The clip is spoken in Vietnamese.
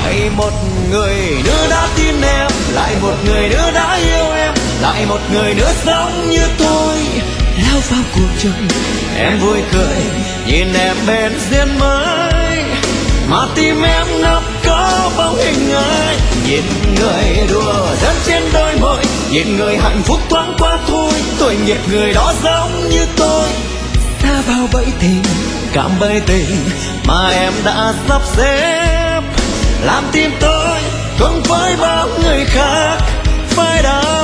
lại một người nữa đã tin em, lại một người nữa đã yêu em, lại một người nữa giống như tôi lao vào cuộc chơi. Em vui cười nhìn em bên duyên mới, mà tim em ngập có bóng hình ai. Nhìn người đùa dẫn trên đôi môi, nhìn người hạnh phúc thoáng qua thôi. Tội nghiệp người đó giống như tôi, xa vào bẫy tình, cạm bẫy tình mà em đã sắp xếp, làm tim tôi không với bao người khác phai đá.